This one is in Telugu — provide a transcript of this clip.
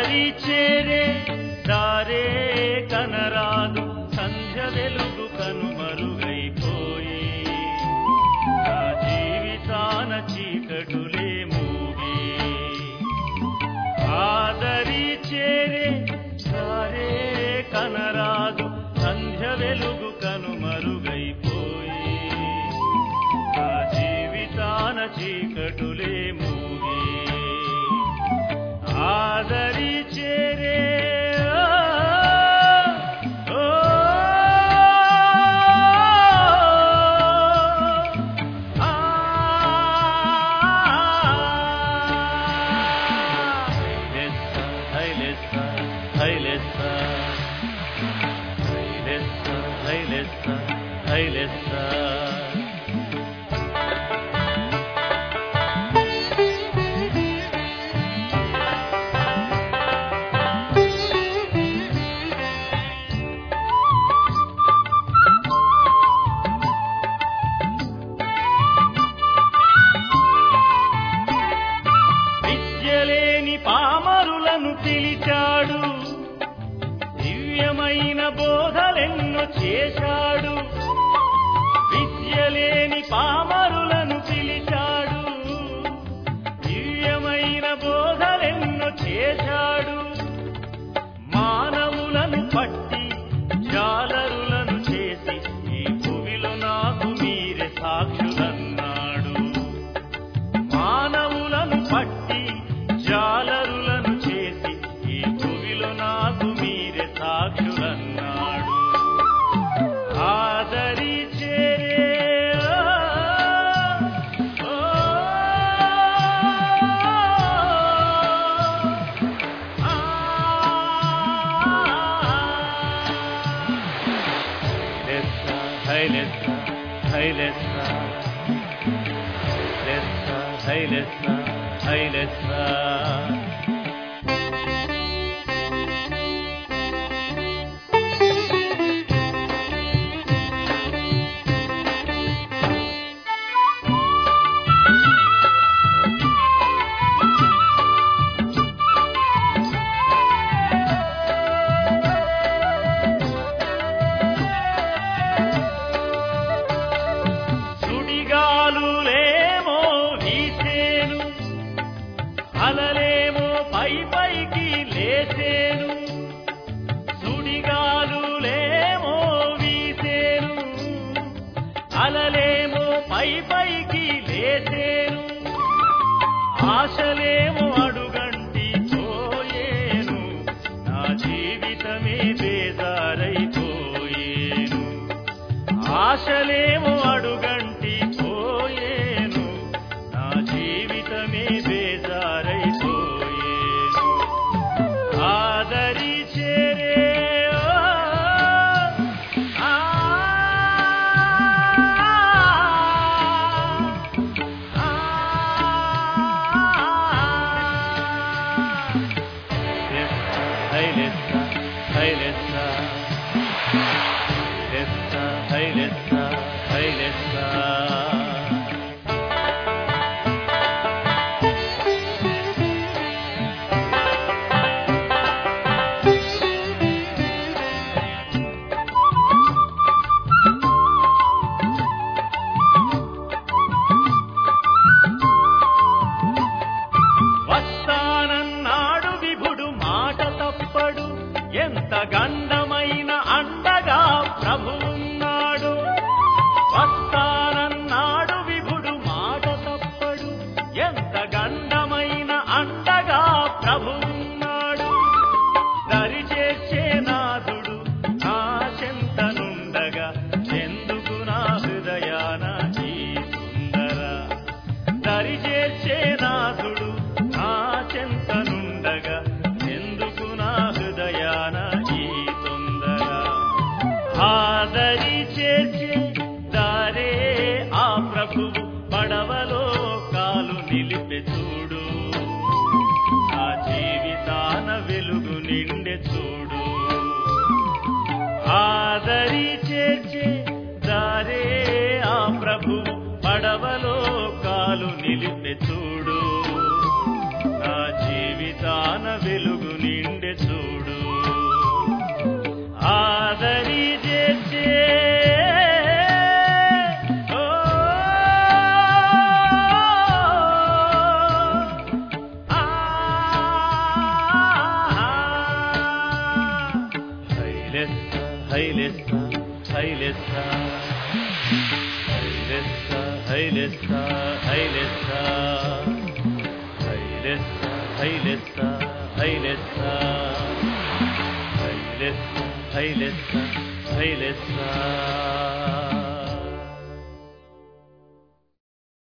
ఆదరి చేరే దారే కనరాదు సంధ్య వెలుగు కనుమరుగైపోయి నా జీవితాన చీకటులే మూగి ఆదరి చేరే దారే కనరాదు సంధ్య వెలుగు కనుమరుగైపోయి నా జీవితాన చీకటులే మూగి ఆదరి చేరే విద్యలేని పామరులను పిలిచాడు దివ్యమైన బోధలెన్నో చేశాడు విద్యలేని పామరులను పిలిచాడు దివ్యమైన బోధలెన్నో చేశాడు మానవులను పట్టి జాలరులను చేసి ఈ భూమిలో నాకు మీరే సాక్షులన్నాడు మానవులను పట్టి జాలరులను చేసి ఈ భూమిలో నాకు మీరే సాక్షులన్నాడు ఆదరి చేరే సుడిగాలులేమో వీసేను అలలేమో పై పైకి లేసేను సుడిగాలులేమో వీసేను అలలేమో పై పైకి లేసేను ఆశలేమో అడుగంటి పోయేను నా జీవితమే బేజారైపోయేను ఆశలేమో అడుగంటి పోయేను నా జీవితమే బేజారైపోయేను ఆదరి చేరే వస్తానన్నాడు విభుడు మాట తప్పడు ఎంత గండమైన అండగా ప్రభువున్నాడు వస్తానన్నాడు విభుడు మాట తప్పడు ఎంత గండమైన అండగా ప్రభువున్నాడు దరిచేర్చే నాథుడు నా చెంతనుండగా ఎందుకు నా హృదయాన ఈ సుందర దరిచేర్చే నాథుడు నా చెంతనుండగా ఎందుకు నా హృదయాన ఈ తొందర ఆదరి చేర్చే దారే ఆ ప్రభువు పడవలో కాలు నిలిపే చూడు నా జీవితాన వెలుగు నిండే చూడు ఆదరి చేర్చే దారే ఆ ప్రభువు పడవలో కాలు నిలిపే చూడు నా జీవితాన వెలుగు నిండే హైలెస్స హైలెస్స హైలెస్స హైలెస్స హైలెస్స హైలెస్స హైలెస్స హైలెస్స హైలెస్స